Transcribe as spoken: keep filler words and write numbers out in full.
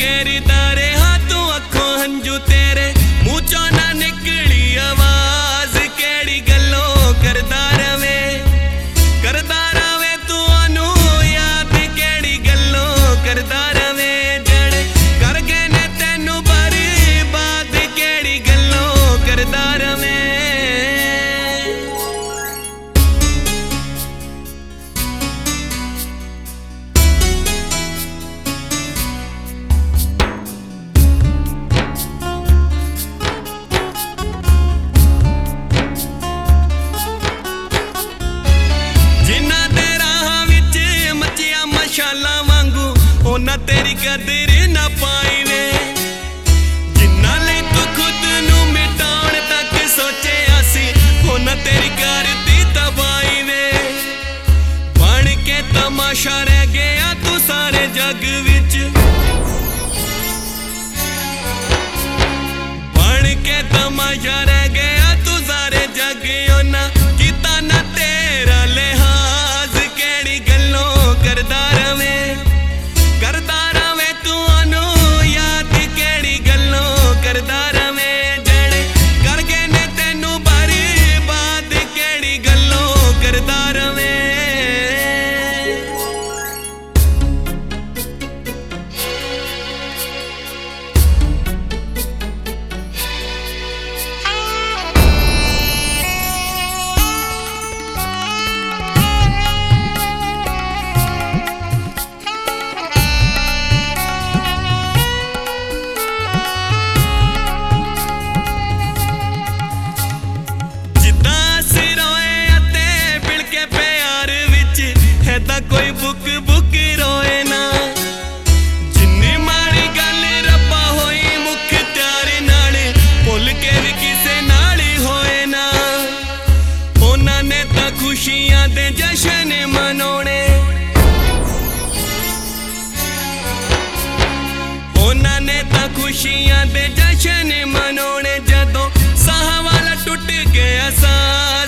घेरदा रहा तू अखों हंजू तेरे मुँह चों ना निकली आवाज केड़ी गल्लों करदा रवे करदा रवे तू ओनू याद केड़ी गल्लों करदा रवे जड़े कर गए ने तैनू बर्बाद केड़ी गल्लों करदा रवे। ना तेरी कदर ना पाई वे जिन्ना ले तू खुद नू मिटाउण तक सोचे आसी ना तेरी करती तबाही वे बन के तमाशा रह गया तू सारे जग विच बन के तमाशा रह गया तू सारे जग ना किता ना तेरा लिहाज केड़ी गल्लों करदा रवे करदा रवे तू ओनू याद केड़ी गल्लों करदा रवे जड़े कर गए ने तैनू बर्बाद केड़ी गल्लों करदा रवे। कोई बुक बुक रोए ना जिन्नी माड़ी गल रब्बा होई मुख्तार नाल भुल के भी किसे नाल होए ना उन्हां ने तां खुशियां दे जश्न मनाउणे उन्हां ने तां खुशियां दे जश्न मनाउणे जदों साह वाला टुट गया सा